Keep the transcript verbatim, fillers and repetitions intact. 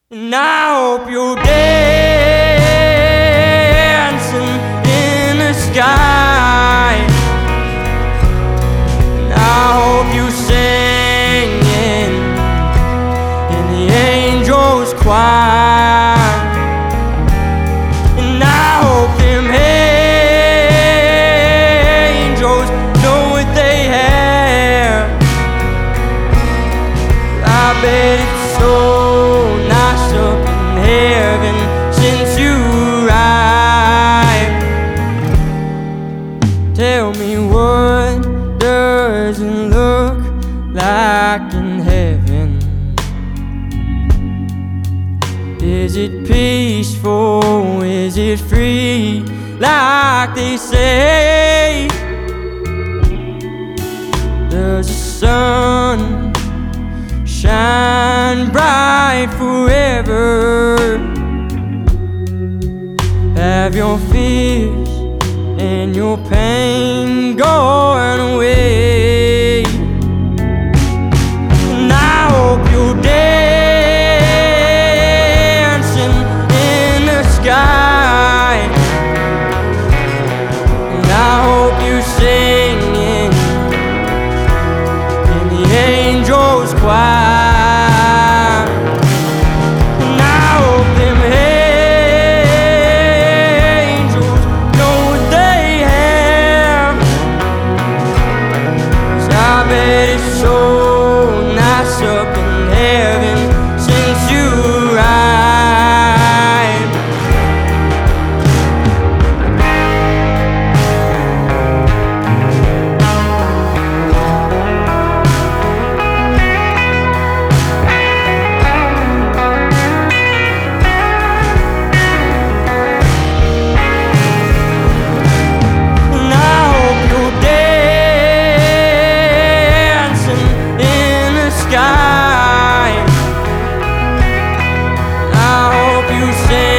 And I hope you're dancing in the sky. And I hope you're singing in the angels' choir. And I hope them angels know what they have. I bet it's so nice up in heaven since you arrived. Tell me, what does it look like in heaven? Is it peaceful? Is it free like they say? Does the sun shine bright forever? Have your fears and your pain gone away? And I hope you're dancing in the sky. And I hope you're singing in the angels' choir. It's so nice up in heaven since you arrived. And I hope you're sky. I hope you say